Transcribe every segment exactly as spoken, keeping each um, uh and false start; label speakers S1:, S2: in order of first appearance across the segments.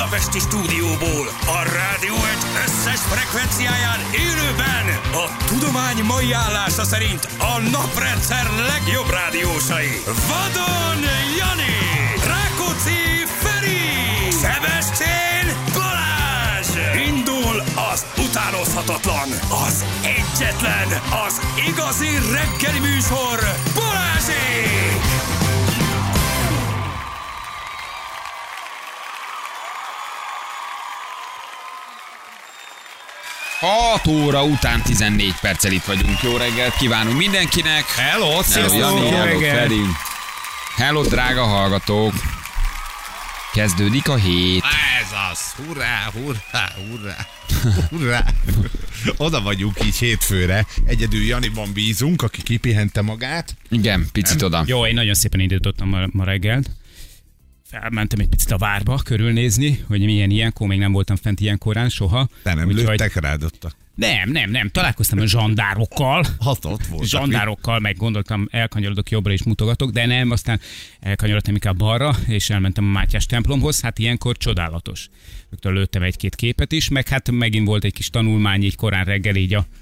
S1: budapesti stúdióból, a Rádió egy összes frekvenciáján élőben a tudomány mai állása szerint a naprendszer legjobb rádiósai. Vadon Jani, Rákóczi Feri, Sebestyén Balázs. Indul az utánozhatatlan, az egyetlen, az igazi reggeli műsor, Balázsék!
S2: hat óra után tizennégy perccel itt vagyunk. Jó reggelt kívánunk mindenkinek.
S3: Hello, sziasztok!
S2: Hello, hello, Feri. Hello, drága hallgatók. Kezdődik a hét.
S3: Ez az. Hurrá, hurrá, hurrá, hurrá. Oda vagyunk így hétfőre. Egyedül Janiban bízunk, aki kipihente magát.
S2: Igen, picit oda.
S4: Jó, én nagyon szépen indítottam ma, ma reggelt. Felmentem egy picit a várba körülnézni, hogy milyen ilyenkor, még nem voltam fent ilyenkorán soha.
S3: De nem
S4: Úgyhogy...
S3: lőttek rád ott.
S4: Nem, nem, nem. Találkoztam a zsandárokkal.
S3: Hát ott voltak.
S4: Zsandárokkal, meg gondoltam, elkanyarodok jobbra és mutogatok, de nem, aztán elkanyarodtam inkább balra, és elmentem a Mátyás templomhoz. Hát ilyenkor csodálatos. Rögtön lőttem egy-két képet is, meg hát megint volt egy kis tanulmány így korán reggel így a...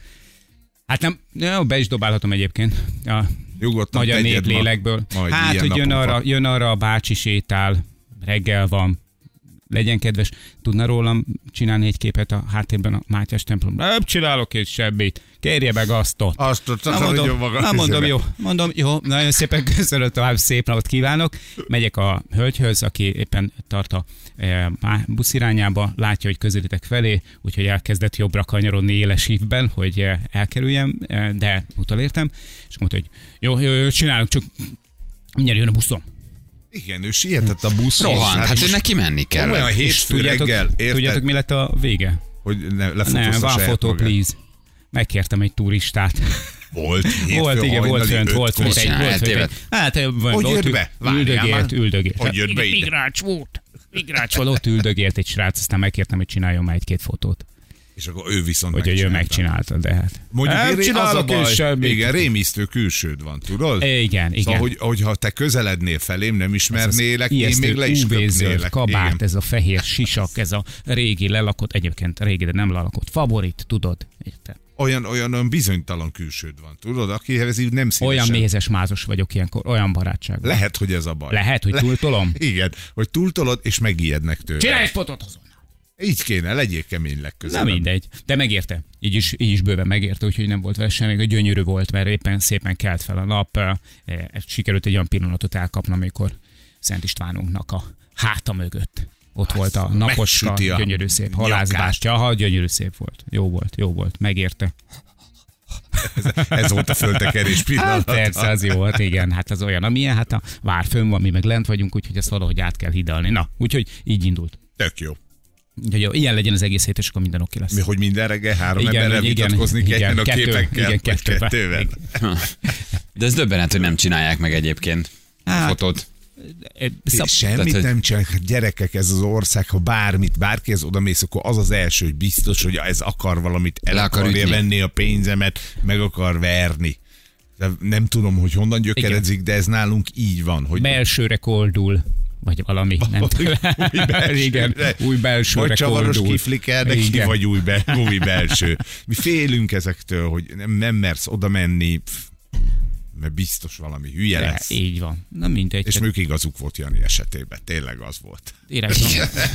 S4: Hát nem, jó, be is dobálhatom egyébként a
S3: Nyugodtan
S4: magyar néplélekből. Hát, hogy jön arra, jön arra a bácsi sétál, reggel van, legyen kedves, tudna rólam csinálni egy képet a háttérben a Mátyás templomban? Nem csinálok egy semmit, kérje meg azt ott.
S3: Azt ott, azt
S4: mondom,
S3: mondom, maga
S4: na, mondom, jó, mondom, jó, nagyon szépen köszönöm, tovább szép napot kívánok. Megyek a hölgyhöz, aki éppen tart a e, busz irányába, látja, hogy közelítek felé, úgyhogy elkezdett jobbra kanyarodni éles hívben, hogy e, elkerüljem, e, de utolértem, és mondta, hogy jó, jó, jó, csinálok, csak mindjárt jön a buszom.
S3: Igen, ő sietett a buszon.
S2: Rohant, hát ő neki menni kell.
S3: Olyan hétfő reggel, érted?
S4: Tudjátok, mi lett a vége?
S3: Hogy ne, lefotózta
S4: Nem, van
S3: saját
S4: fotó,
S3: magát.
S4: please. Megkértem egy turistát.
S3: Volt,
S4: Volt, igen, volt fönt, volt fönt egy,
S2: csinál,
S4: volt fönt egy.
S2: eltévedt.
S4: Hát,
S3: Hogy jött be? Várjál
S4: üldögélt,
S3: már.
S4: üldögélt.
S3: Hogy jött be ide?
S4: Migráns volt. Migráns volt, ott üldögélt egy srác, aztán megkértem, hogy csináljon már egy-két fotót.
S3: És akkor ő viszont
S4: Úgyhogy ő megcsinálta, de hát.
S3: Mondjuk,
S4: Nem
S3: én az a
S4: csinálok én
S3: baj,
S4: semmit.
S3: igen, rémisztő külsőd van, tudod?
S4: Igen, igen.
S3: Szóval, hogy, hogyha te közelednél felém, nem ismernélek, én még le is
S4: ú vé-zöld
S3: köpnélek.
S4: kabát,
S3: Igen.
S4: ez a fehér sisak, ez a régi lelakott, egyébként régi, de nem lelakott favorit, tudod? Érted?
S3: Olyan, olyan, olyan bizonytalan külsőd van, tudod? Akihez ez így nem szívesen.
S4: Olyan mézes mázos vagyok ilyenkor, olyan barátság.
S3: Lehet, hogy ez a baj.
S4: Lehet, hogy túltolom?
S3: Igen, hogy túltolod, és megijednek tőle.
S4: Csinálj egy fotót azonnal!
S3: Így kéne, legyél kemény
S4: Na
S3: legközelebb.
S4: mindegy, de megérte. Így is, így is bőven megérte, úgyhogy nem volt vele semmi, de gyönyörű volt, mert éppen szépen kelt fel a nap. E, sikerült egy olyan pillanatot elkapnom, amikor Szent Istvánunknak a háta mögött. Ott
S3: Azt
S4: volt a naposka,
S3: megsüti a
S4: gyönyörű szép halászbástya. Aha, gyönyörű szép volt. Jó volt, jó volt, megérte.
S3: Ez, ez volt a föltekerés pillanat.
S4: Hát persze, az jó volt, igen. Hát az olyan, amilyen, hát a vár fönn van, mi meg lent vagyunk, úgyhogy ezt valahogy át kell hidalni. Na, úgyhogy így indult.
S3: Tök jó.
S4: Úgyhogy jó, ilyen legyen az egész hét, és akkor minden oké lesz.
S3: Mi, hogy minden reggel három
S4: Igen,
S3: emberrel
S4: igen,
S3: vitatkozni
S4: igen,
S3: kelljen a
S4: kettő,
S3: képekkel,
S4: igen,
S3: vagy
S4: kettővel.
S3: kettővel.
S2: De ez döbbenet, hogy nem csinálják meg egyébként a
S4: Hát,
S2: fotót.
S4: Szab...
S3: Semmit
S2: Tehát, hogy-
S3: nem csinálják, hát gyerekek, ez az ország, ha bármit, bárkihez odamész, akkor az az első, hogy biztos, hogy ez akar valamit, el
S2: Le akar
S3: akarja
S2: ütni.
S3: venni a pénzemet, meg akar verni. De nem tudom, hogy honnan gyökeredzik, de ez nálunk így van. Hogy
S4: Belsőre koldul, vagy valami, nem tudom.
S3: új belső,
S4: Igen, új belsőre
S3: vagy csavaros
S4: koldul.
S3: kifliker, de ki
S4: Igen.
S3: vagy új, be, új belső. Mi félünk ezektől, hogy nem, nem mersz oda menni, pff, mert biztos valami hülye
S4: De,
S3: lesz.
S4: így van. Na mindegy.
S3: És mondjuk igazuk volt Jani esetében, tényleg az volt.
S4: Éreztem.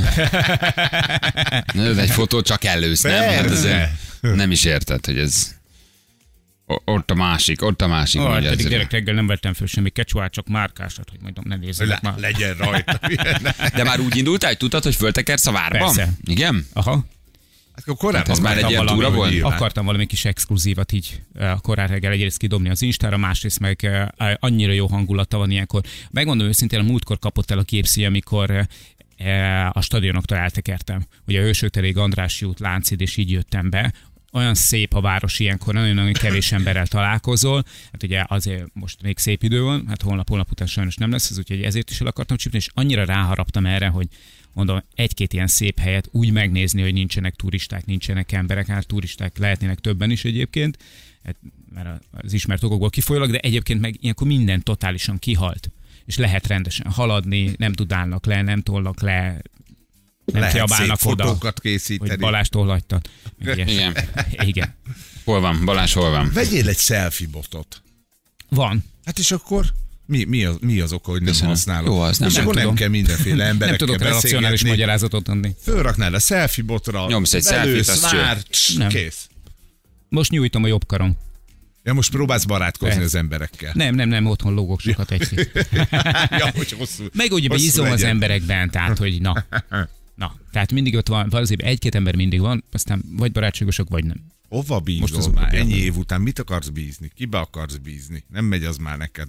S2: Na, de egy fotó csak elősz, nem? Hát
S3: Persze.
S2: azért nem is érted, hogy ez... O- Ott a másik, ott a másik.
S4: Ah,
S2: mondja
S4: pedig
S2: ezzel.
S4: gyerek reggel nem vettem föl semmi kecsúát, csak márkásat, hogy mondom, ne nézzenek
S3: Le,
S4: már.
S3: legyen rajta.
S2: De már úgy indultál, hogy tudtad, hogy föltekersz a várban?
S4: Persze.
S2: Igen?
S4: Aha.
S3: Hát korábban
S2: ez már egy
S3: akartam
S2: ilyen
S3: valami,
S2: túra
S3: hogy
S2: volt?
S3: nyilván.
S4: Akartam valami kis exkluzívat így eh, korán reggel egyrészt kidobni az Instára, másrészt meg eh, annyira jó hangulata van ilyenkor. Megmondom őszintén, a múltkor kapott el a képszíj, amikor eh, a stadionoktól eltekertem. Ugye a Hősök terég, Andrássy út, Lánchíd, és így jöttem be. Olyan szép a város ilyenkor, nagyon-nagyon kevés emberrel találkozol. Hát ugye azért most még szép idő van, hát holnap, holnap után sajnos nem lesz, ez, úgyhogy ezért is el akartam csípni, és annyira ráharaptam erre, hogy mondom, egy-két ilyen szép helyet úgy megnézni, hogy nincsenek turisták, nincsenek emberek, hát turisták lehetnének többen is egyébként, mert az ismert okokból kifolyólag, de egyébként meg ilyenkor minden totálisan kihalt, és lehet rendesen haladni, nem tudálnak le, nem tolnak le, Nem
S3: Lehet
S4: kiabálnak
S3: szép
S4: oda,
S3: fotókat készíteni.
S4: hogy Balástól hagytad.
S2: Igen.
S4: Igen.
S2: Hol van? Balázs, hol van?
S3: Vegyél egy selfie botot.
S4: Van.
S3: Hát és akkor mi, mi, az, mi az oka, hogy nem
S2: Köszönöm.
S3: használod?
S2: Jó, az nem-
S3: és
S2: nem
S3: akkor nem
S4: tudom.
S3: kell mindenféle
S4: Nem
S3: emberekkel
S4: tudok racionális
S3: beszélgetni.
S4: magyarázatot adni.
S3: Fölraknál a selfie botra,
S2: Nyomsz egy selfie-t, azt
S3: vár,
S2: cső.
S3: cs,
S4: Nem.
S3: kész.
S4: Most nyújtom a jobb karom.
S3: Ja, most próbálsz barátkozni
S4: Persze.
S3: az emberekkel.
S4: Nem, nem, nem, otthon lógok sokat egy.
S3: Ja, hogy hosszú,
S4: Meg úgy
S3: hosszú
S4: bízom az
S3: legyen.
S4: emberekben, tehát hogy na. Na, tehát mindig ott van, valószínűleg egy-két ember mindig van, aztán vagy barátságosok, vagy nem.
S3: Hova bízol
S4: Most az
S3: már?
S4: utóbbi
S3: Ennyi
S4: van.
S3: év után mit akarsz bízni? Kibe akarsz bízni? Nem megy az már neked.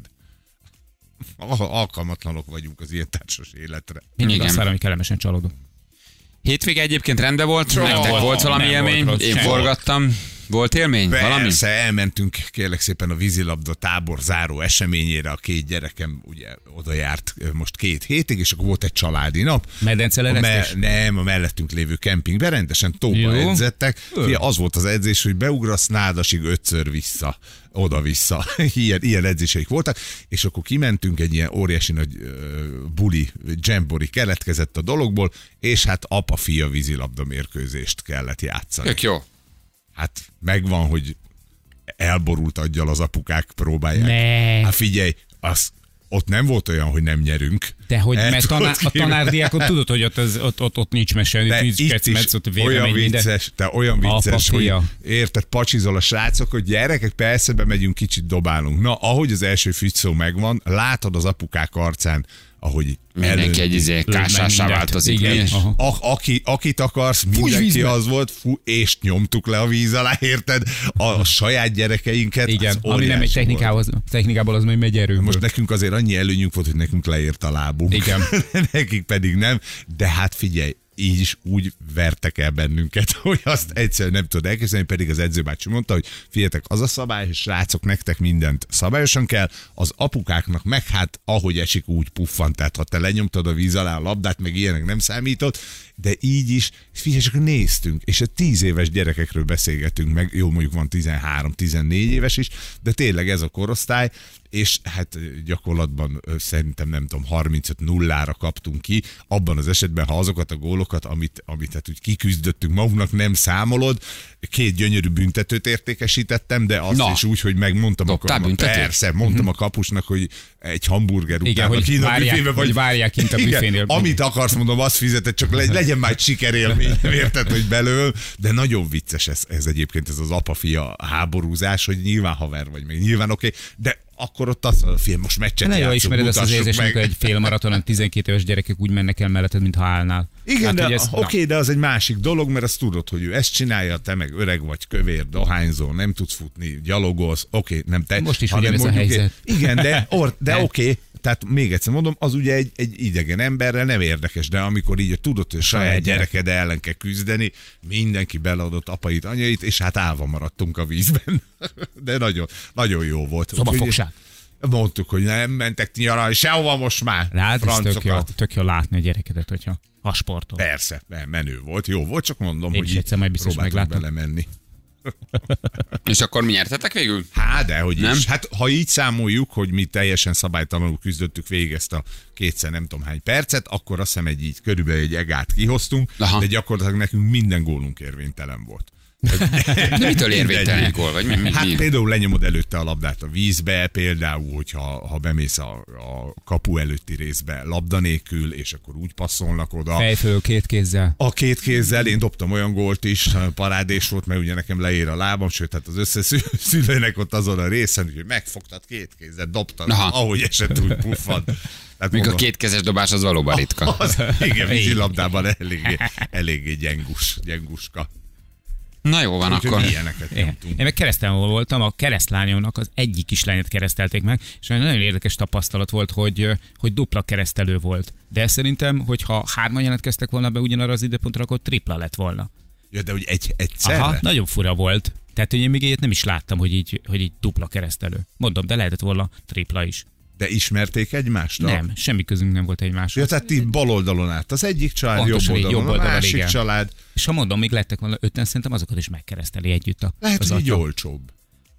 S3: Al- Alkalmatlanok vagyunk az ilyen társas életre.
S4: Mindig
S2: Igen.
S4: azt várom, hogy kellemesen csalódok.
S2: Hétvége egyébként rendben volt?
S3: Soha.
S2: Nektek volt valami
S4: Nem
S2: élmény?
S4: volt rossz.
S2: Én
S4: Sem.
S2: forgattam. Volt élmény? Valami?
S3: Persze, elmentünk kérlek szépen a vízilabda tábor záró eseményére, a két gyerekem ugye oda járt ö, most két hétig, és akkor volt egy családi nap.
S4: Medence
S3: A
S4: leresztés?
S3: nem, a mellettünk lévő kempingben rendesen tóba
S4: Jó.
S3: edzettek.
S4: Ö.
S3: Fia, az volt az edzés, hogy beugrasz Nádasig ötször vissza, oda-vissza. Ilyen, ilyen edzéseik voltak, és akkor kimentünk, egy ilyen óriási nagy ö, buli, dzsembori keletkezett a dologból, és hát apa-fia vízilabda mérkőzést kellett játszani.
S2: Tök jó.
S3: Hát megvan, hogy elborult aggyal az apukák próbálják.
S4: Ne.
S3: Hát figyelj, az, ott nem volt olyan, hogy nem nyerünk.
S4: De hogy,
S3: El
S4: mert
S3: tudod
S4: tanár, a
S3: képzelni?
S4: tanárdiákon tudod, hogy ott, az, ott, ott, ott nincs mese,
S3: De
S4: nincs
S3: itt
S4: kec,
S3: is
S4: metsz, ott
S3: olyan
S4: vélemény, minden.
S3: vicces, te olyan vicces,
S4: Apa,
S3: hogy
S4: fia.
S3: érted, pacsizol a srácok, hogy gyerekek, persze bemegyünk, kicsit dobálunk. Na, ahogy az első fügyszó megvan, látod az apukák arcán, ahogy
S2: Mindenki
S3: elöntik.
S2: egy izé kásássá
S4: mindent.
S2: változik.
S4: Igen.
S2: mi?
S4: Aha.
S3: A, aki, akit akarsz, mindenki
S4: vízbe.
S3: az volt, fú, és nyomtuk le a víz alá, érted? A, a saját gyerekeinket.
S4: Igen,
S3: az
S4: ami nem egy
S3: óriási volt.
S4: technikához, technikából az még megy erőből.
S3: Most nekünk azért annyi előnyünk volt, hogy nekünk leért a lábunk.
S4: Igen.
S3: Nekik pedig nem. De hát figyelj, így is úgy vertek el bennünket, hogy azt egyszerűen nem tudod elképzelni, pedig az edzőbácsi mondta, hogy figyeljetek, az a szabály, és srácok, nektek mindent szabályosan kell, az apukáknak meg hát ahogy esik, úgy puffant, tehát ha te lenyomtad a víz alá a labdát, meg ilyenek nem számított, de így is, figyelj, csak néztünk, és a tíz éves gyerekekről beszélgetünk meg, jó, mondjuk van tizenhárom tizennégy éves is, de tényleg ez a korosztály, és hát gyakorlatban ö, szerintem nem tudom, harmincöt nullára kaptunk ki, abban az esetben, ha azokat a gólokat, amit, amit hát úgy kiküzdöttünk magunknak, nem számolod, két gyönyörű büntetőt értékesítettem, de azt
S2: Na.
S3: is úgy, hogy megmondtam,
S2: Dobtál
S3: akkor,
S2: büntetőt?
S3: persze, mondtam a kapusnak, hogy egy hamburger után,
S4: Igen, hogy
S3: a kínai
S4: várják-
S3: büfébe,
S4: hogy várják kint a
S3: igen,
S4: büfénél.
S3: amit akarsz, mondom, azt fizeted, csak le- legyen már egy sikerélmény, érted, hogy belőle, de nagyon vicces ez, ez egyébként, ez az apa-fia háborúzás, hogy nyilván haver vagy, még nyilván oké, okay, de akkor ott azt mondod, fiam, most meccset
S4: Ne jó
S3: játszunk,
S4: ismered azt az
S3: mutassuk
S4: érzést,
S3: meg.
S4: amikor egy fél maratonon tizenkét éves gyerekek úgy mennek el melletted, mintha állnál.
S3: Igen,
S4: Hát,
S3: de
S4: hogy
S3: oké,
S4: ez-
S3: okay, de az egy másik dolog, mert azt tudod, hogy ő ezt csinálja, te meg öreg vagy, kövér, dohányzó, nem tudsz futni, gyalogolsz, oké, okay, nem te.
S4: Most is
S3: hanem
S4: ugyanez a
S3: mondjuk
S4: helyzet.
S3: egy- Igen, de, or, de
S4: Ne.
S3: oké, okay, tehát még egyszer mondom, az ugye egy, egy idegen emberrel nem érdekes, de amikor így tudod, hogy a saját
S4: Saját gyerek.
S3: gyereked ellen kell küzdeni, mindenki beleadott apait, anyait, és hát állva maradtunk a vízben. De nagyon, nagyon jó volt.
S4: Szobafogság.
S3: Mondtuk, hogy nem mentek nyaralni sehova most már.
S4: Rád ez tök jó,
S3: francokat.
S4: tök jó látni a gyerekedet, hogyha ha sportol.
S3: Persze, nem, menő volt, jó volt, csak mondom,
S4: Én
S3: hogy
S4: is
S3: így
S4: egyszer majd biztos
S3: próbáltunk
S4: meglátom.
S3: belemenni.
S2: És akkor mi nyertetek végül?
S3: Hát, de hogy
S2: Nem?
S3: is. Hát, ha így számoljuk, hogy mi teljesen szabálytalanul küzdöttük végig ezt a kétszer nem tudom hány percet, akkor azt hiszem egy így körülbelül egy egát kihoztunk,
S2: Aha.
S3: de gyakorlatilag nekünk minden gólunk érvénytelen volt.
S2: De mitől érvénytelen egy gól? Vagy mi, mi,
S3: Hát
S2: mi?
S3: például lenyomod előtte a labdát a vízbe, például, hogyha ha bemész a, a kapu előtti részbe labda nélkül, és akkor úgy passzolnak oda.
S4: Fejfölül két kézzel.
S3: A két kézzel én dobtam olyan gólt is, parádés volt, mert ugye nekem leér a lábam, sőt, hát az összes szü- szülőnek ott azon a részen, hogy megfogtad két kézzel, dobtad,
S2: Aha.
S3: ahogy esett, úgy puffad. Tehát
S2: Míg a
S3: mondom,
S2: kétkezes dobás az valóban ritka.
S3: az, igen, vízilabdában eléggé, eléggé gyengus, gyenguska.
S2: Na jó van,
S3: Úgyhogy
S2: akkor.
S3: ilyeneket
S4: Igen.
S3: nyomtunk.
S4: Én meg keresztelmúl voltam, a keresztlányomnak az egyik kislányát keresztelték meg, és egy nagyon érdekes tapasztalat volt, hogy, hogy dupla keresztelő volt. De szerintem, hogyha hárman jelentkeztek volna be ugyanarra az időpontra, akkor tripla lett volna.
S3: Ja, de hogy egy, egyszerre?
S4: Aha, nagyon fura volt. Tehát, hogy én még ilyet nem is láttam, hogy így, hogy így dupla keresztelő. Mondom, de lehetett volna tripla is.
S3: De ismerték egymást?
S4: Nem, semmi közünk nem volt egymáshoz.
S3: Ja, tehát ti bal oldalon állt az egyik család,
S4: Pontosan
S3: jobb
S4: így,
S3: oldalon,
S4: jobb
S3: a
S4: oldalon,
S3: másik
S4: igen.
S3: család.
S4: És ha mondom, még lettek volna öten, szerintem azokat is megkereszteli együtt. A,
S3: Lehet,
S4: az
S3: hogy így
S4: atya.
S3: olcsóbb.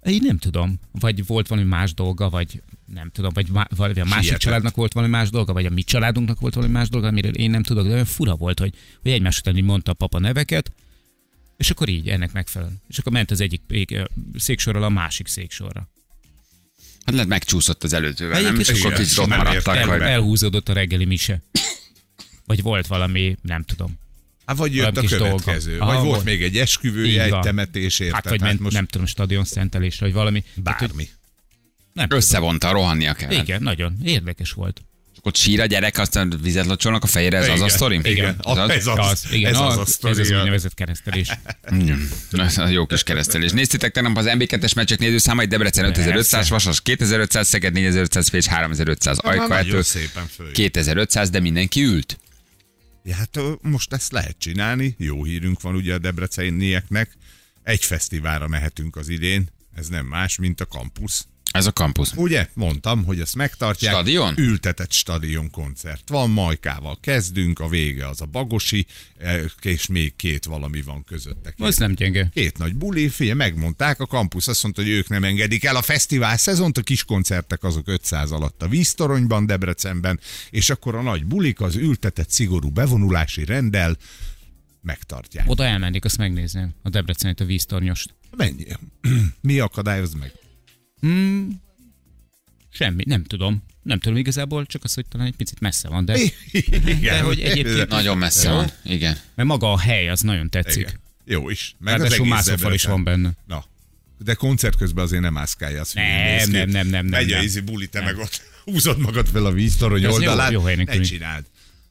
S4: Én nem tudom. Vagy volt valami más dolga, vagy nem tudom, vagy, má, vagy a másik
S3: Sietett.
S4: családnak volt valami más dolga, vagy a mi családunknak volt valami más dolga, amiről én nem tudok, de olyan fura volt, hogy, hogy egymás után így mondta a papa neveket, és akkor így ennek megfelelően. És akkor ment az egyik széksorral a másik széksorra.
S2: Hát lehet megcsúszott az előzővel, nem? És
S4: Egyébként
S2: akkor
S3: igen,
S2: kicsit ott
S3: simán
S2: maradtak.
S3: értem.
S2: Vagy...
S4: El, elhúzódott a reggeli mise. Vagy volt valami, nem tudom.
S3: Hát vagy jött
S4: Valami
S3: a
S4: kis
S3: következő.
S4: dolga.
S3: Vagy
S4: Aha,
S3: volt
S4: volt.
S3: még egy esküvője,
S4: Így
S3: egy
S4: van.
S3: temetés, érted?
S4: Hát vagy ment, most... nem tudom, stadion szentelésre, vagy valami. Tehát, hogy
S3: Bármi.
S4: nem tudom.
S2: Összevonta, rohannia kellett.
S4: Igen, nagyon érdekes volt.
S2: Ott sír a gyerek, aztán vizet locsolnak a fejére, ez az a
S3: Igen.
S2: sztori?
S3: Igen.
S2: Ez az?
S3: Ez az.
S4: Az, igen,
S3: ez az
S4: az,
S3: a
S4: ez
S3: sztori,
S4: az
S3: ja.
S4: úgynevezett keresztelés.
S2: Mm. Ez a jó kis keresztelés. Néztétek tegnap az en bé kettes meccsek nézőszámait, Debrecen ötezer-ötszáz, Vasas kétezer-ötszáz, Szeged négyezer-ötszáz, Pécs háromezer-ötszáz,
S3: Már
S2: Ajka
S3: nagyon
S2: ettől
S3: szépen föl.
S2: kétezer-ötszáz, de mindenki ült.
S3: Ja, hát ö, most ezt lehet csinálni. Jó hírünk van ugye a debrecenieknek. Egy fesztiválra mehetünk az idén. Ez nem más, mint a Campus.
S2: Ez a kampusz.
S3: Ugye? Mondtam, hogy ezt megtartják.
S2: Stadion?
S3: Ültetett stadion koncert. Van Majkával kezdünk, a vége az a Bagosi, eh, és még két valami van közötte. Két,
S4: Az nem gyenge.
S3: két nagy buli, figyelj, megmondták, a Campus azt mondta, hogy ők nem engedik el a fesztivál szezont, a kis koncertek azok ötszáz alatt a Víztoronyban, Debrecenben, és akkor a nagy bulik az ültetett szigorú bevonulási renddel megtartják.
S4: Oda elmennék, azt megnézném. A Debrecenit, a víztornyost.
S3: Mennyi? Mi akadályoz meg?
S4: Hmm, semmi, nem tudom. Nem tudom igazából, csak az, hogy talán egy picit messze van, de,
S3: Igen.
S4: de hogy egyébként,
S2: Nagyon messze van. Igen.
S4: mert maga a hely az nagyon tetszik.
S3: Igen. Jó is. Meg az
S4: Ráadásul
S3: egész
S4: mászófal is
S3: Debrecen.
S4: van benne.
S3: Na, de koncert közben azért nem ászkálja azt, hogy
S4: Nem,
S3: néz ki.
S4: nem, nem, nem, nem,
S3: Megy a
S4: nem.
S3: izi buli, te meg ott húzod magad fel a víztorony
S4: Ez jó-
S3: oldalán.
S4: jó helynek
S3: ne
S4: tűnik.
S3: csináld.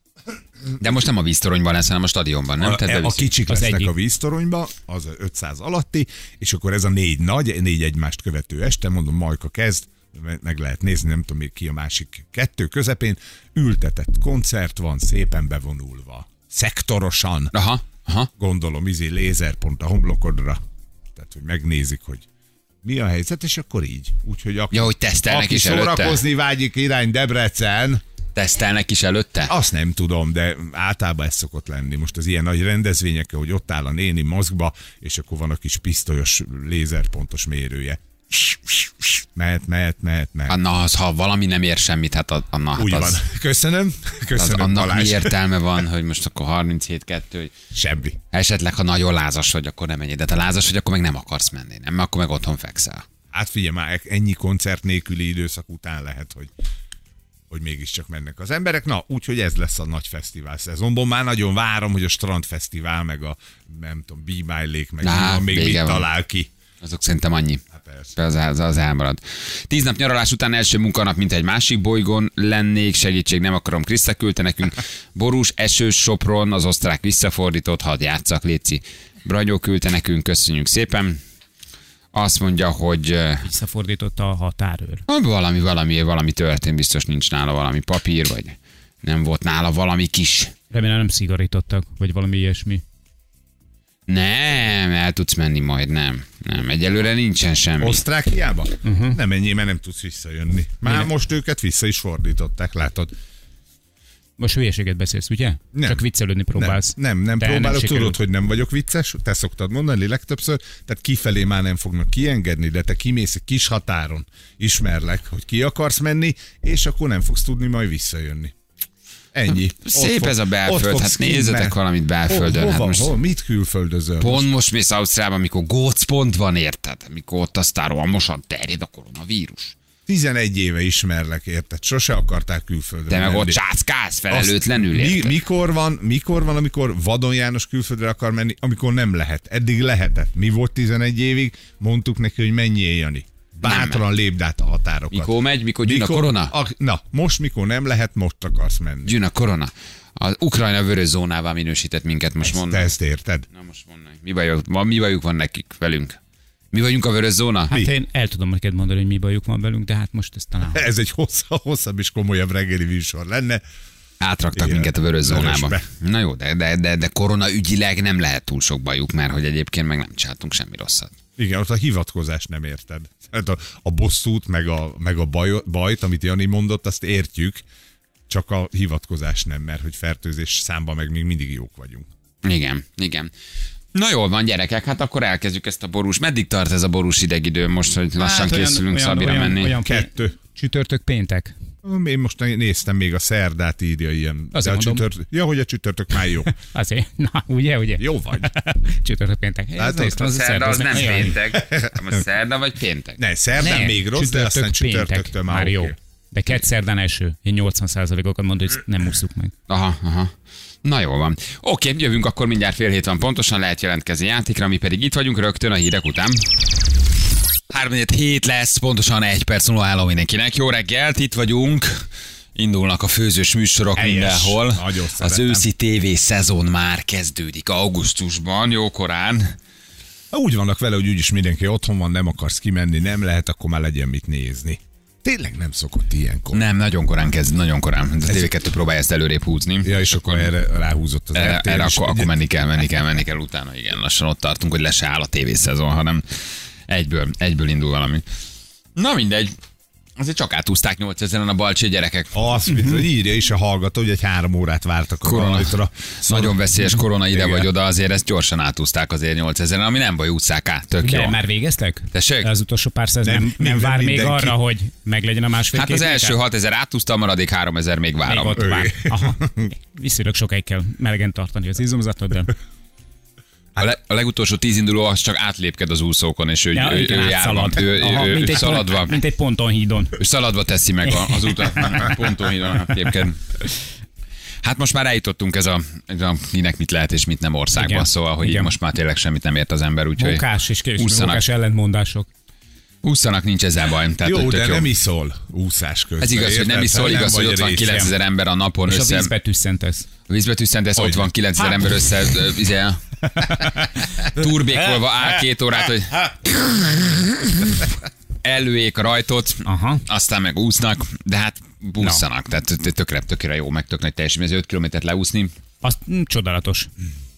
S2: De most nem a víztoronyban lesz, hanem a stadionban, nem?
S3: A,
S2: Tehát
S3: a
S2: beviszik.
S3: kicsik
S4: Az
S3: lesznek
S4: egyik.
S3: a víztoronyba, az ötszáz alatti, és akkor ez a négy nagy, négy egymást követő este, mondom, Majka kezd, meg lehet nézni, nem tudom még ki a másik kettő közepén, ültetett koncert van, szépen bevonulva. Szektorosan,
S2: Aha, aha.
S3: gondolom, izé lézerpont a homlokodra. Tehát, hogy megnézik, hogy mi a helyzet, és akkor így. Úgyhogy aki,
S2: Ja, hogy tesztelnek
S3: aki
S2: is előtte?
S3: szórakozni vágyik irány Debrecen,
S2: Tesztelnek is előtte?
S3: azt nem tudom, de általában ez szokott lenni. Most az ilyen nagy rendezvényekkel, hogy ott áll a néni maszkba, és akkor van a kis pisztolyos lézerpontos mérője. Mehet, mehet, mehet, mehet.
S2: Na, az, ha valami nem ér semmit, hát a- anna, hát
S3: Úgy
S2: az,
S3: van. Köszönöm.
S2: az
S3: Köszönöm,
S2: annak mi
S3: Balázs.
S2: értelme van, hogy most akkor harminchét kettő, hogy
S3: Semmi.
S2: esetleg, ha nagyon lázas vagy, akkor nem menj. De ha lázas vagy, akkor meg nem akarsz menni, nem? Mert akkor meg otthon fekszel.
S3: Hát figyelj már, ennyi koncert nélküli időszak után lehet, hogy hogy mégiscsak mennek az emberek. Na, úgyhogy ez lesz a nagy fesztivál szezonban. Már nagyon várom, hogy a strandfesztivál, meg a, nem tudom, Be My Lake, meg
S2: Á,
S3: mi van, még mit
S2: vége van.
S3: talál ki.
S2: Azok szerintem annyi.
S3: Hát persze.
S2: Az, az, az elmarad. Tíz nap nyaralás után első munkanap, mint egy másik bolygón lennék, segítség nem akarom, Kriszta küldte nekünk. Borús, esős, Sopron, az osztrák visszafordított, hadd játsszak, Léci. Branyó küldte nekünk, köszönjük szépen. Azt mondja, hogy eh,
S4: Visszafordította a határőr.
S2: valami, valami, valami történt, biztos nincs nála valami papír, vagy nem volt nála valami kis.
S4: Remélem nem szigorítottak, vagy valami ilyesmi.
S2: Nem, el tudsz menni majd, nem. Nem, egyelőre nincsen semmi.
S3: Osztrákiába? Uh-huh. Nem ennyi, mert nem tudsz visszajönni. Már
S4: Igen.
S3: most őket vissza is fordították, látod?
S4: Most hülyeséget beszélsz, ugye?
S3: Nem.
S4: Csak viccelődni próbálsz.
S3: Nem, nem, nem
S4: De
S3: próbálok,
S4: nem
S3: tudod,
S4: sikerült.
S3: hogy nem vagyok vicces, te szoktad mondani legtöbbször, tehát kifelé már nem fognak kiengedni, de te kimész egy kis határon, ismerlek, hogy ki akarsz menni, és akkor nem fogsz tudni majd visszajönni. Ennyi.
S2: Szép
S3: Ott
S2: ez a
S3: fog-
S2: belföld,
S3: ott
S2: hát
S3: fogsz
S2: nézzetek
S3: kinni.
S2: valamit belföldön.
S3: Ho,
S2: Hát
S3: hova,
S2: most
S3: hol, mit külföldözöl?
S2: pont most mész Ausztriába, amikor gócpont van, érted? Amikor ott aztán rohamosan terjed a koronavírus.
S3: tizenegy éve ismerlek, érted? Sose akarták külföldre
S2: De meg
S3: menni.
S2: ott császkálsz felelőtlenül,
S3: mi,
S2: érted?
S3: mikor van, mikor van, amikor Vadon János külföldre akar menni, amikor nem lehet. Eddig lehetett. Mi volt tizenegy évig? Mondtuk neki, hogy menjél, Jani. Bátran lépd át a határokat.
S2: Mikor megy, mikor gyűn a korona?
S3: A, na, most mikor nem lehet, most akarsz menni.
S2: Gyűn a korona. Az Ukrajna vörös zónává minősített minket, most
S3: Te
S2: mondom.
S3: ezt érted?
S2: Na most mondom. Mi bajuk, van, mi bajuk van nekik, velünk? Mi vagyunk a vörös zóna?
S4: Hát
S3: Mi?
S4: én el tudom neked mondani, hogy mi bajuk van velünk, de hát most ez talán...
S3: Ez egy hosszabb, hosszabb és komolyabb reggeli műsor lenne.
S2: Átraktak
S3: Igen,
S2: minket a vörös zónába.
S3: vörösbe.
S2: Na jó, de, de, de, de korona ügyileg nem lehet túl sok bajuk, mert hogy egyébként meg nem csináltunk semmi rosszat.
S3: Igen, ott a hivatkozást nem érted. Hát a, a bosszút, meg a, meg a baj, bajt, amit Jani mondott, azt értjük, csak a hivatkozás nem, mert hogy fertőzés számban meg még mindig jók vagyunk.
S2: Igen, igen. Na jól van, gyerekek, hát akkor elkezdjük ezt a borús. Meddig tart ez a borús idegidő most, hogy lassan
S4: Hát,
S2: készülünk
S4: olyan,
S2: Szabira
S4: olyan,
S2: menni?
S4: Olyan
S3: Kettő.
S4: Csütörtök, péntek.
S3: Én most néztem még a szerdát, írja ilyen.
S4: Azért
S3: De a
S4: mondom.
S3: csütörtök, ja, hogy a csütörtök már jó.
S4: Azért, na, ugye, ugye?
S3: Jó vagy.
S4: Csütörtök, péntek. Ez
S3: Hát
S4: nézd,
S3: ott
S2: A
S4: a
S2: szerda az nem
S4: olyan.
S2: péntek. A szerda vagy péntek?
S3: Ne, szerdán
S4: Ne,
S3: még rossz, de aztán csütörtöktől már,
S4: már jó.
S3: oké.
S4: De kett szerdán eső. Én nyolcvan százalékokat mondom, hogy ezt nem ússzuk meg.
S2: Aha, aha. Na jól van. Oké, jövünk akkor mindjárt fél hét van pontosan, lehet jelentkezni játékra, mi pedig itt vagyunk rögtön a hírek után. három hét lesz, pontosan egy perc múlva álló mindenkinek. Jó reggelt, itt vagyunk. Indulnak a főzős műsorok
S3: Helyes.
S2: mindenhol.
S3: Nagyon
S2: Az
S3: szeretem.
S2: őszi tévé szezon már kezdődik augusztusban, jó korán.
S3: Ha úgy vannak vele, hogy úgyis mindenki otthon van, nem akarsz kimenni, nem lehet, akkor már legyen mit nézni. Tényleg nem szokott ilyenkor.
S2: Nem, nagyon korán kezd, nagyon korán. A té vé kettő próbálja ezt előrébb húzni.
S3: Ja, és akkor erre ráhúzott az
S2: Erre,
S3: er té el
S2: erre
S3: is.
S2: akkor, akkor menni kell, menni kell, menni kell utána, igen. Lassan ott tartunk, hogy le se áll a tévészezon, hanem egyből, egyből indul valami. Na mindegy. Azért csak átúzták nyolcezeren a balcsi gyerekek.
S3: Azt, mint, hogy írja is a hallgató, hogy egy három órát vártak a
S2: Korona.
S3: rajtra.
S2: Nagyon veszélyes korona ide
S3: Igen.
S2: vagy oda, azért ezt gyorsan átúzták azért nyolcezeren, ami nem baj, ússzák át, tök jó.
S4: De már végeztek?
S2: Tessék?
S4: Az utolsó pár száz nem,
S3: Nem,
S4: nem, nem
S3: minden-
S4: vár még
S3: mindenki.
S4: arra, hogy meglegyen a másfél
S2: Hát az
S4: két
S2: első
S4: méter?
S2: hatezer átúzta, a maradék háromezer még
S4: Még
S2: várom.
S4: ott
S3: Ő.
S4: vár. Aha. Viszonylag sokáig kell melegen tartani az izomzatot, de...
S2: A, le, a legutolsó tíz induló az csak átlépked az úszókon, és ő,
S4: Ja,
S2: ő,
S4: igen,
S2: ő, jár van,
S4: átszalad.
S2: ő,
S4: Aha,
S2: ő, ő,
S4: mint, egy
S2: szaladva,
S4: pont, mint egy pontonhídon.
S2: ő szaladva teszi meg a- az utat, ponton átlépked. Hát most már eljutottunk ez a, ez a minek mit lehet és mit nem országban,
S4: Igen.
S2: szóval, hogy
S4: Igen.
S2: itt most már tényleg semmit nem ért az ember, úgyhogy
S4: Mókás és később
S2: ússzanak.
S4: mókás ellentmondások.
S2: ússzanak, nincs ezzel baj. Tehát,
S3: Jó,
S2: hogy tök
S3: de nem iszol úszás közben.
S2: Ez igaz, hogy nem
S3: érted?
S2: iszol,
S3: Nem
S2: igaz, hogy
S3: vagy
S2: ott van
S3: rész.
S2: kilencezer ember a napon
S4: És a
S2: össze.
S4: vízbe tüsszentesz.
S2: A vízbe tüsszentesz, ott
S3: Hogyne.
S2: van kilencezer ember össze, ö, izé, turbékolva áll két órát, hogy előjék a rajtot,
S4: Aha.
S2: aztán meg úsznak, de hát busszanak, tehát tökre, tökre jó, meg tök nagy teljesítmény, ez öt kilométert leúszni.
S4: Az mm, csodálatos.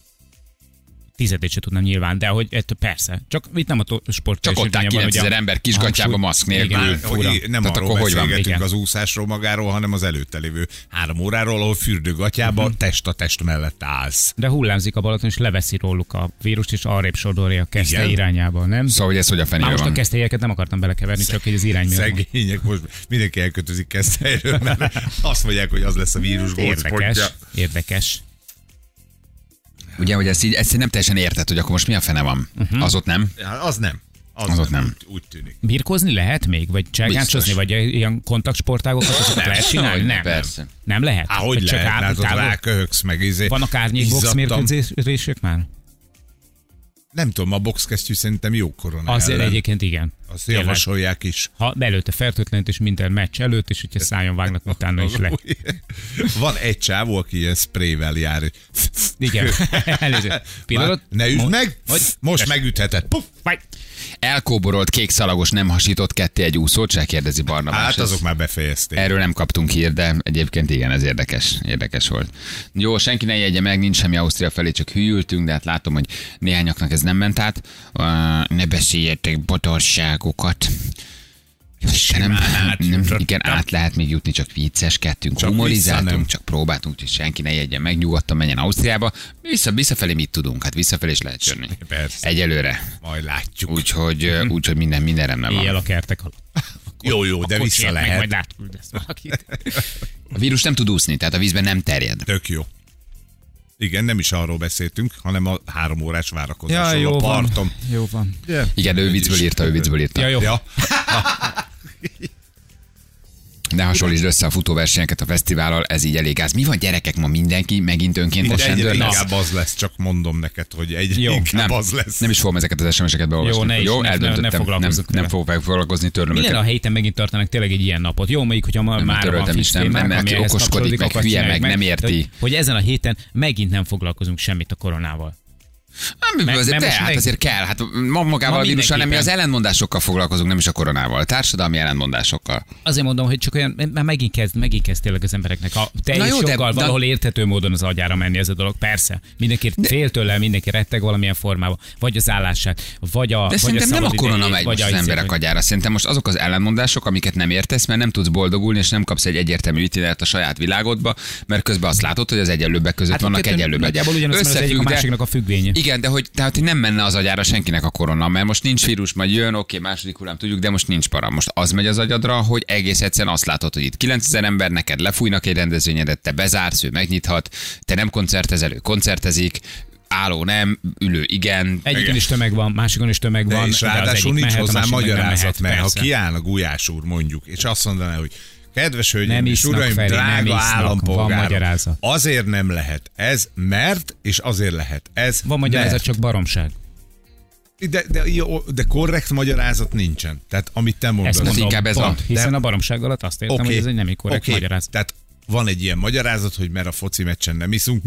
S4: Tizedét se tudnám nyilván, de hogy ettől persze. Csak itt nem a to- sport.
S2: Csak ott áll kilencezer ember kisgatjába, maszk nélkül.
S3: Már,
S4: Igen, fura.
S3: hogy nem
S2: Tehát
S3: arról
S2: akkor hogy van?
S3: beszélgetünk
S4: Igen.
S3: az úszásról magáról, hanem az előtte lévő három óráról, ahol fürdőgatyában
S2: Mhm.
S3: uh-huh. test a test mellett állsz.
S4: De hullámzik a Balaton, és leveszi róluk a vírust, és arrébb sodorja a Keszthely
S3: Igen?
S4: irányába, nem?
S2: Szóval, hogy ez hogy a
S4: Már
S2: fenébe
S4: most a
S2: van.
S4: Keszthelyeket nem akartam belekeverni, csak hogy az irány miatt van.
S3: Szegények, most mindenki elkötözik Keszthelyről, mert azt mondják, hogy az lesz a vírus
S4: Érdekes,
S3: gócpontja.
S4: érdekes.
S2: Ugye, hogy ezt így, ezt így nem teljesen érted, hogy akkor most mi a fene van. Uh-huh. Az ott nem.
S3: Ja, az nem. Az,
S2: Az ott nem.
S3: Úgy, úgy tűnik.
S4: Birkózni lehet még? Vagy cselgáncsozni?
S2: Biztos.
S4: Vagy ilyen kontaktsportágokat azokat lehet csinálni?
S2: Hogyne,
S4: Nem.
S2: persze.
S4: Nem lehet?
S3: Há,
S4: Vagy
S3: hogy
S4: csak
S3: lehet?
S4: át-
S3: Hát ott
S4: távol?
S3: ráköhögsz meg. Izé,
S4: Vannak árnyékbox
S3: izzadtam.
S4: mérkőzések már?
S3: Nem tudom, a boxkesztyű szerintem jó korona
S4: Azért
S3: ellen.
S4: egyébként igen.
S3: Azt
S4: Tényleg.
S3: javasolják is.
S4: Ha előtte fertőtlenít, és minden meccs előtt, és hogyha szájon vágnak, utána is le.
S3: Van egy csávó, aki ilyen sprayvel jár.
S4: Igen. Előző. Pillanat.
S3: Ne üsd
S4: Mo-
S3: meg!
S4: Vagy?
S3: Most
S4: Tessék.
S3: megütheted. Puff!
S4: Vagy.
S2: Elkóborolt kékszalagos nem hasított ketté egy úszót, se kérdezi Barnabás.
S3: Hát
S2: Ez-
S3: azok már befejezték.
S2: Erről nem kaptunk hír, de egyébként igen, ez érdekes, érdekes volt. Jó, senki ne jegye meg, nincs semmi Ausztria felé, csak hűltünk, de hát látom, hogy néhányaknak ez nem ment át. Uh, ne beszéljetek botorságokat. Istenem, nem, igen, át lehet még jutni, csak vicceskedtünk,
S3: Csak
S2: humorizáltunk,
S3: vissza nem.
S2: csak próbáltunk, hogy senki ne jegye meg, nyugodtan menjen Ausztriába. Vissza, visszafelé mit tudunk? Hát visszafelé is lehet jönni.
S3: Persze.
S2: Egyelőre.
S3: Majd látjuk.
S2: Úgyhogy, úgyhogy minden, minden rendben van.
S4: Éjjel a kertek alatt.
S3: Jó, jó, de
S4: A
S3: vissza
S4: kocsiért meg
S3: lehet.
S4: majd átküldesz valakit.
S2: A vírus nem tud úszni, tehát a vízben nem terjed.
S3: Tök jó. Igen, nem is arról beszéltünk, hanem a három órás várakozásról
S4: Ja, jó
S3: a
S4: van.
S3: parton.
S4: Jó van.
S3: Yeah.
S2: Igen, ő viccből írta, ő viccből írta.
S4: Ja, jó.
S3: Ja.
S2: Ne hasonlítsd össze a futóversenyeket a fesztivállal, ez így elég gáz. Mi van gyerekek, ma mindenki megint önkéntesen
S3: Egyre
S2: dörl?
S3: inkább az lesz, csak mondom neked, hogy egyre
S4: Jó,
S3: inkább
S2: Nem,
S3: az lesz.
S2: nem is fogom ezeket az es em es-eket beolvasni.
S4: Jó, ne is,
S2: Jó,
S4: ne- ne- ne
S2: eldöntöttem.
S4: foglalkozzunk
S2: nem, nem
S4: vele.
S2: fogok foglalkozni, törlöm
S4: Mi lenne,
S2: őket.
S4: a héten megint tartanak tényleg egy ilyen napot? Jó, mondjuk, hogyha ma
S2: Nem,
S4: már van
S2: töröltem
S4: fix
S2: is, nem,
S4: témánk,
S2: nem, mert
S4: ami ehhez
S2: okoskodik,
S4: kapcsolódik,
S2: meg
S4: akkor
S2: hülye,
S4: csináljuk
S2: meg nem érti.
S4: De Hogy, hogy ezen a héten megint nem foglalkozunk semmit a koronával.
S2: Nem,
S4: Meg-
S2: azért,
S4: nem,
S2: de,
S4: most
S2: hát
S4: meg-
S2: azért kell. Hát ma magával
S4: Ma
S2: a vírussal nem, mi az
S4: mindenképpen.
S2: ellentmondásokkal foglalkozunk, nem is a koronával. Társadalmi ellentmondásokkal.
S4: Azért mondom, hogy csak olyan, már megint kezd, megint kezd tényleg az embereknek a teljes
S2: jó, de-
S4: joggal
S2: de-
S4: valahol érthető módon az agyára menni ez a dolog. Persze. Mindenki fél tőle, mindenki retteg valamilyen formában. Vagy az állását, vagy a
S2: De
S4: vagy
S2: szerintem nem a
S4: szabad
S2: korona
S4: idejét,
S2: megy
S4: vagy
S2: most az
S4: a
S2: emberek
S4: izé, vagy-
S2: agyára. Szerintem most azok az ellenmondások, amiket nem értesz, mert nem tudsz boldogulni, és nem kapsz egy egyértelmű ítéletet a saját világodba, mert közben azt látod, hogy az egyenlőbbek között
S4: Hát
S2: vannak
S4: kettő
S2: egyenlőbbek.
S4: nagyjából ugyanaz, mert az egyik a
S2: Összefügg, de-
S4: másiknak a függvénye.
S2: Igen, de hogy, tehát, hogy nem menne az agyára senkinek a korona, mert most nincs vírus, majd jön, oké, második hullám tudjuk, de most nincs para. Most az megy az agyadra, hogy egész egyszerűen azt látod, hogy itt kilencezer ember, neked lefújnak egy rendezvényedet, te bezársz, ő megnyithat, te nem koncertezel, ő koncertezik, álló nem, ülő igen.
S4: Egyiken is tömeg van, másikon is tömeg
S3: De
S4: van.
S3: és
S4: de az
S3: ráadásul
S4: egyik
S3: nincs
S4: mehet, a
S3: hozzá
S4: másik meg nem
S3: magyarázat,
S4: mehet,
S3: mert ha
S4: persze.
S3: kiállna Gulyás úr mondjuk, és azt mondaná, hogy kedves hölgyeim
S4: Nem
S3: és
S4: isznak,
S3: uraim,
S4: Feri, nem
S3: drága
S4: isznak, van
S3: állampolgárok,
S4: magyarázat.
S3: azért nem lehet ez, mert, és azért lehet ez,
S4: Van magyarázat,
S3: mert.
S4: csak baromság.
S3: De, de, jó, de korrekt magyarázat nincsen. Tehát amit te
S4: Ezt
S3: mondasz.
S4: mondom,
S2: inkább ez
S4: pont,
S2: a-
S4: hiszen
S3: de-
S4: a baromság alatt azt értem,
S3: Oké,
S4: hogy ez egy nem egy korrekt
S3: oké,
S4: magyarázat.
S3: Tehát van egy ilyen magyarázat, hogy mert a foci meccsen nem iszunk.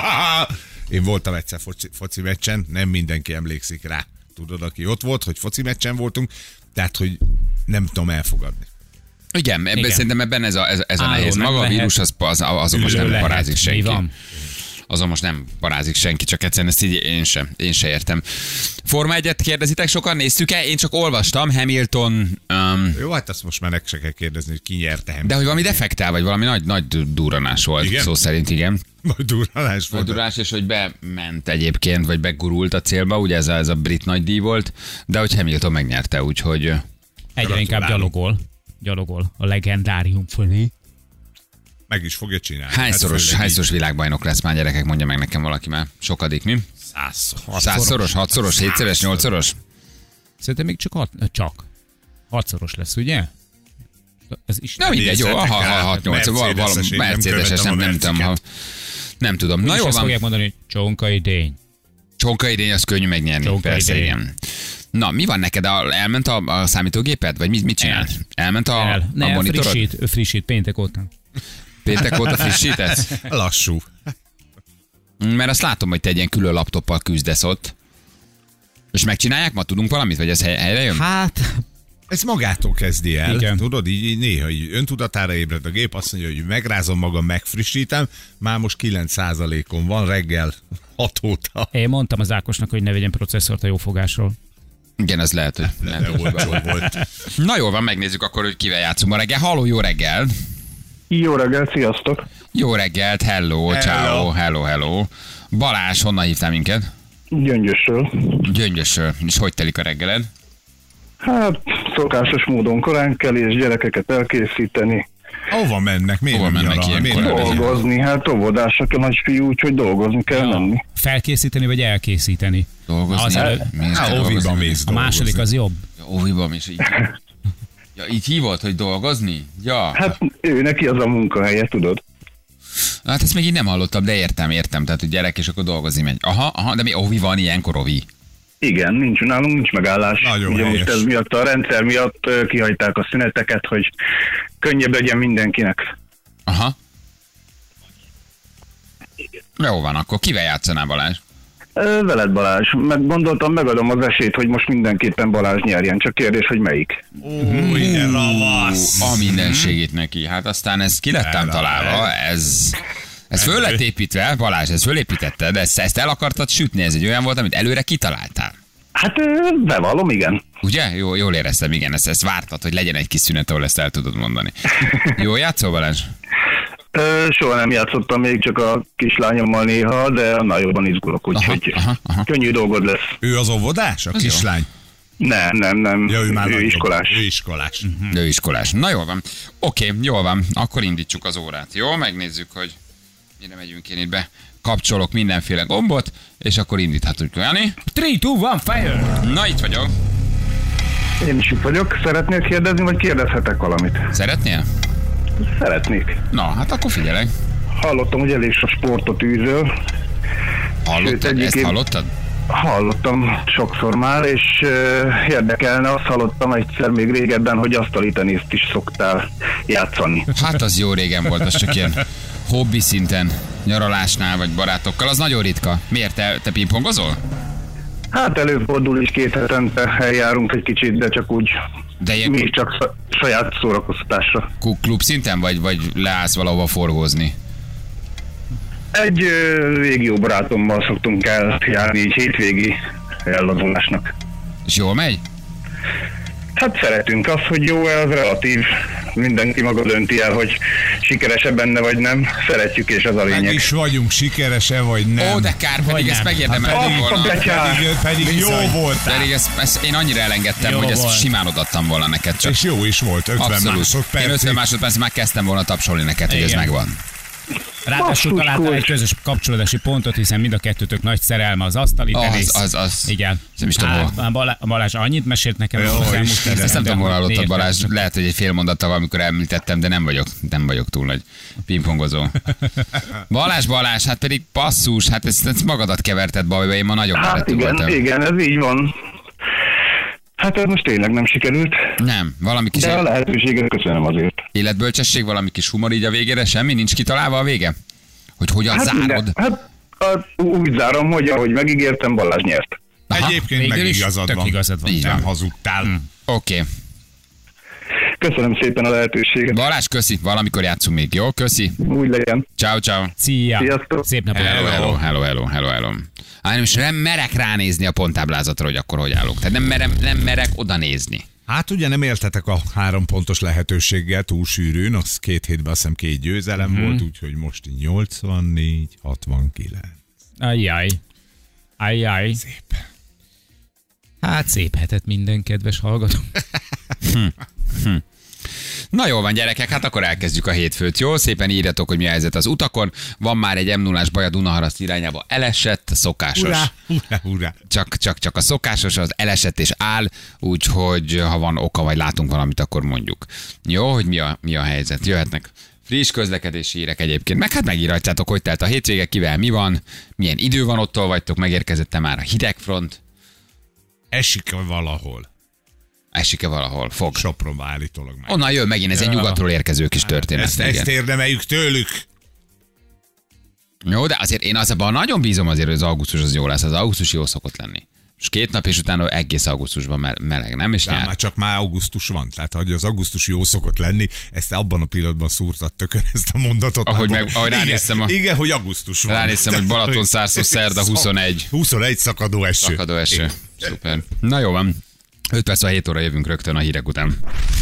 S3: Én voltam egyszer foci, foci meccsen, nem mindenki emlékszik rá. Tudod, aki ott volt, hogy foci meccsen voltunk, tehát, hogy nem tudom elfogadni.
S2: Igen, ebben
S4: Igen.
S2: szerintem ebben ez a, ez, ez a
S4: Álló
S2: nehéz.
S4: nem
S2: Maga a
S4: lehet.
S2: vírus, az, az, azon most
S4: Ülő
S2: nem
S4: lehet.
S2: parázik
S4: Mi
S2: senki.
S4: van?
S2: Azon most nem parázik senki, csak egyszerűen ezt így én sem, én se értem. Forma egyet kérdezitek sokan, néztük-e? Én csak olvastam, Hamilton, um,
S3: Jó, hát azt most már meg se kell kérdezni, hogy ki nyerte.
S2: de hogy valami defektál, vagy valami nagy, nagy durranás volt,
S3: Igen?
S2: szó szerint igen.
S3: Majd durranás
S2: Nagy
S3: volt.
S2: durranás, és hogy bement egyébként, vagy begurult a célba, ugye ez a, ez a brit nagy díj volt, de hogy Hamilton megnyerte, úgyhogy
S4: Egyre inkább
S3: Gratulálunk.
S4: gyalogol. Gyalogol a legendárium fölé.
S3: Meg is fogja csinálni.
S2: hányszoros,
S3: főleg
S2: hányszoros világbajnok lesz már, gyerekek, mondja meg nekem valaki már. Sokadik, mi?
S3: így százszor.
S2: Százszoros, hatszoros, hétszeres, nyolcszoros?
S4: Szerintem még csak, hat, csak. Hatszoros lesz, ugye? Ez is
S2: Na mindegy, jó,
S3: Nézzetek
S2: ha, ha,
S3: rá,
S2: ha, nyolc, val, val,
S3: Mercedes-es, én nem
S2: Mercedes-es, nem,
S3: követem a
S2: nem tudom, ha,
S3: Merciket.
S2: nem tudom. Na
S4: Na
S2: jó
S4: azt
S2: van,
S4: fogják mondani, hogy csonka idény.
S2: csonka idény, az könnyű megnyerni,
S4: Csonka
S2: persze,
S4: idény.
S2: igen. Na, mi van neked? A, elment a, a számítógéped? Vagy mit, mit csinált?
S4: El.
S2: Elment a,
S4: El.
S2: a
S4: Ne,
S2: monitorod?
S4: frissít, ő frissít péntek óta.
S2: Péntek óta frissítesz?
S3: Lassú.
S2: Mert azt látom, hogy te egy ilyen külön laptoppal küzdesz ott. És megcsinálják ma? Tudunk valamit? Vagy ez hely- helyre jön?
S4: Hát,
S3: Ez magától kezdi el,
S4: Igen.
S3: tudod, így, így néha így öntudatára ébred a gép, azt mondja, hogy megrázom magam, megfrissítem, már most kilenc százalékon van reggel hat óta.
S4: én mondtam az Ákosnak, hogy ne vegyen processzort a jófogásról.
S2: Igen, ez lehet, hogy
S3: De
S2: nem.
S3: olcsó volt.
S2: Na jól van, megnézzük akkor, hogy kivel játszunk ma reggel. Halló, jó reggel!
S5: Jó reggel, sziasztok!
S2: Jó reggelt, hello,
S3: Hello.
S2: ciao, hello, hello. Balázs, honnan hívtál minket?
S5: Gyöngyösről.
S2: Gyöngyösről. És hogy telik a reggeled?
S5: Hát, szokásos módon korán kelés, gyerekeket elkészíteni,
S3: Hova mennek? Miért
S2: Hova
S3: nem
S2: mennek
S3: nyaralni?
S2: ilyenkor?
S3: Miért nem mennek?
S5: dolgozni. Hát óvodások a nagyfiú, úgyhogy dolgozni kell menni.
S4: Felkészíteni vagy elkészíteni?
S2: Dolgozni?
S4: Az elő-
S2: Miért
S3: Á,
S2: kell
S3: óviba
S2: dolgozni?
S3: mész
S4: A második
S3: dolgozni.
S4: az jobb.
S2: Ja, óviban is így. Ja, így hívod, hogy dolgozni? Ja.
S5: Hát ő neki az a munkahelye, tudod.
S2: Hát ezt még így nem hallottam, de értem, értem. Tehát, hogy gyerek, és akkor dolgozni megy. Aha, aha, de mi óvi van ilyenkor, óvi?
S5: Igen, nincs, nálunk nincs megállás.
S3: Nagyon
S5: Ugye
S3: helyes.
S5: most ez miatt, a rendszer miatt ö, kihagyták a szüneteket, hogy könnyebb legyen mindenkinek.
S2: Aha. Jó van, akkor kivel játszanál, Balázs?
S5: Ö, Veled Balázs, meg gondoltam, megadom az esélyt, hogy most mindenképpen Balázs nyerjen, csak kérdés, hogy melyik.
S3: Ó, igen, ravasz.
S2: A mindenségét neki. Hát aztán ez ki lettem
S3: Erre,
S2: találva, ez... Ez föl lett építve, Balázs, ezt fölépítetted, de ezt, ezt el akartad sütni, ez egy olyan volt, amit előre kitaláltál.
S5: Hát ö, bevallom, igen.
S2: Ugye? Jó, jól éreztem, igen, ezt, ezt vártad, hogy legyen egy kis szünet, ahol ezt el tudod mondani. Jó játszol, Balázs?
S5: Ö, soha nem játszottam még, csak a kislányommal néha, de annál jobban izgulok, úgyhogy
S2: aha, aha.
S5: könnyű dolgod lesz.
S3: Ő az óvodás, a
S2: Az jó.
S3: kislány?
S5: Nem, nem, nem.
S3: Ja, ő már
S5: ő
S3: nagyobb.
S5: iskolás.
S3: Ő iskolás.
S2: Ő iskolás. Na jól van. Oké, jól van. Akkor indítsuk az órát. Jó, megnézzük, hogy mire megyünk én itt be. Kapcsolok mindenféle gombot, és akkor indíthatunk. Jani?
S4: három, kettő, egy, fire!
S2: Na, itt vagyok.
S5: Én is itt vagyok. Szeretnél kérdezni, vagy kérdezhetek valamit?
S2: Szeretnél?
S5: Szeretnék.
S2: Na, hát akkor figyelek.
S5: Hallottam, hogy elég sok sportot űzöl.
S2: Hallottad?
S5: egyik
S2: Ezt
S5: év-
S2: hallottad?
S5: Hallottam sokszor már, és uh, érdekelne, azt hallottam egyszer még régebben, hogy asztali teniszt is szoktál játszani.
S2: Hát az jó régen volt, az csak ilyen hobbi szinten, nyaralásnál vagy barátokkal, az nagyon ritka. Miért, te, te pingpongozol?
S5: Hát előfordul is, két hetente eljárunk egy kicsit, de csak úgy,
S2: De ilyen
S5: mi is csak sz- saját szórakoztatásra.
S2: ku- klub szinten, vagy, vagy leállsz valahova forgózni?
S5: Egy ö, régi jó barátommal szoktunk eljárni, így hétvégi eladulásnak.
S2: És jól megy?
S5: Hát szeretünk, az, hogy jó, az relatív. mindenki maga dönti el, hogy sikeresebb benne vagy nem. Szeretjük, és az a lényeg.
S3: Meg is vagyunk, sikeres-e vagy nem.
S2: Ó, de kár, pedig ezt megérdemeltem volna.
S3: Pedig, pedig jó voltál.
S2: Pedig ezt, ezt én annyira elengedtem,
S4: Jó
S2: hogy ezt
S4: volt.
S2: simán odaadtam volna neked. Csak
S3: És jó is volt, ötven
S2: abszolút.
S3: másodpercig.
S2: Én ötven másodperc már kezdtem volna tapsolni neked, hogy ez
S4: Igen.
S2: megvan.
S4: Ráadásul
S5: Basszus,
S4: találtál egy
S5: kulcs.
S4: közös kapcsolódási pontot, hiszen mind a kettőtök nagy szerelme az asztali
S2: Az,
S4: tenisz.
S2: az, az.
S4: Igen.
S2: Nem is tudom, hol.
S4: Hát, Balázs, Balázs annyit mesélt nekem.
S3: Jó,
S4: az elmúlt
S3: Istenem.
S4: tíz
S2: Ezt nem
S4: évben,
S2: tudom, hol hallottad,
S4: értem.
S2: Balázs. Lehet, hogy egy fél mondattal valamikor említettem, de nem vagyok, nem vagyok túl nagy pingpongozó. Balázs, Balázs, hát pedig passzus, hát ezt, ezt magadat keverted bajba, én ma nagyon
S5: Hát
S2: barátok
S5: igen,
S2: voltam.
S5: igen, ez így van. Hát ez most tényleg nem sikerült,
S2: Nem, valami kis
S5: de a lehetőséget köszönöm azért.
S2: életbölcsesség, valami kis humor így a végére, semmi, nincs kitalálva a vége? Hogy hogyan
S5: Hát,
S2: zárod?
S5: minden, hát a, úgy zárom, hogy ahogy megígértem, Balázs nyert.
S2: Aha,
S3: Egyébként meg
S4: végül is
S3: igazad
S4: tök
S3: van.
S4: igazad van.
S2: Így
S3: Nem
S2: van.
S3: hazudtál.
S2: Oké. Okay.
S5: Köszönöm szépen a lehetőséget.
S2: Balázs, köszi, valamikor játszunk még, jó? Köszi.
S5: Úgy legyen.
S2: Ciao, ciao.
S4: Szia.
S5: Sziasztok.
S4: Szép napot.
S2: Hello, hello, hello, hello, hello, hello. Hát nem is nem merek ránézni a ponttáblázatra, hogy akkor hogy állok. Tehát nem, merem, nem merek oda nézni.
S3: Hát ugye nem éltetek a három pontos lehetőséggel túl sűrűn, az két hétben azt hiszem két győzelem
S2: Mhm.
S3: volt, úgyhogy most nyolcvannégy hatvankilenc.
S4: Ajjaj. Ajjaj.
S3: Szép.
S4: Hát szép hetet minden kedves hallgató.
S2: Na jól van, gyerekek, hát akkor elkezdjük a hétfőt, jó? Szépen írjatok, hogy mi a helyzet az utakon. Van már egy em nullás baj a Dunaharaszt irányába, elesett, szokásos.
S3: Urá, urá, urá.
S2: Csak, csak, csak a szokásos, az elesett és áll, úgyhogy ha van oka, vagy látunk valamit, akkor mondjuk. Jó, hogy mi a, mi a helyzet? Jöhetnek friss közlekedési hírek egyébként. Meg hát megírhatjátok, hogy telt a hétvége, kivel mi van, milyen idő van, ottól vagytok, megérkezett már a hidegfront,
S3: Esik valahol.
S2: esik-e valahol, fog.
S3: Sopronba állítólag meg.
S2: Onnan jön megint ez egy nyugatról érkező kis történet.
S3: Ezt,
S2: igen.
S3: ezt érdemeljük tőlük.
S2: Jó, de azért én az abban nagyon bízom azért, hogy az augusztus az jó lesz. Az augusztus jó szokott lenni. És két nap és utána egész augusztusban me- meleg, nem? És
S3: De
S2: nyár.
S3: már csak már augusztus van. Tehát, hogy az augusztus jó szokott lenni, ezt abban a pillanatban szúrtad tökön ezt a mondatot.
S2: Ahogy
S3: Abban-
S2: meg- ahogy ránéztem
S3: igen,
S2: a-
S3: igen, hogy augusztus van.
S2: Ránéztem, hogy Balatonszárszó szerda huszonegy.
S3: huszonegy szakadó eső.
S2: Szakadó eső.
S3: Igen.
S2: Szuper. Na jó van. öt perc a hét óra jövünk rögtön a hírek után.